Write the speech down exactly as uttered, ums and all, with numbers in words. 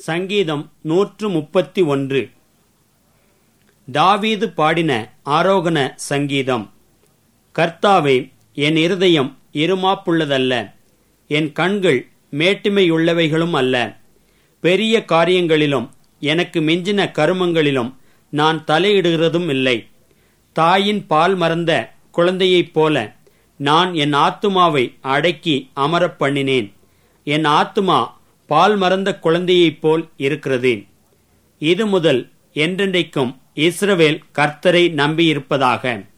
சங்கீதம் நூற்று முப்பத்தி ஒன்று. தாவீது பாடின ஆரோகண சங்கீதம். கர்த்தாவே, என் இருதயம் இருமாப்புள்ளதல்ல, என் கண்கள் மேட்டிமையுள்ளவைகளும் அல்ல. பெரிய காரியங்களிலும் எனக்கு மிஞ்சின கருமங்களிலும் நான் தலையிடுகிறதும் இல்லை. தாயின் பால் மறந்த குழந்தையைப் போல நான் என் ஆத்துமாவை அடக்கி அமரப் பண்ணினேன். என் ஆத்துமா பால் மறந்த குழந்தையைப் போல் இருக்கிறது. இது முதல் என்றென்றைக்கும் இஸ்ரவேல் கர்த்தரை நம்பியிருப்பதாக.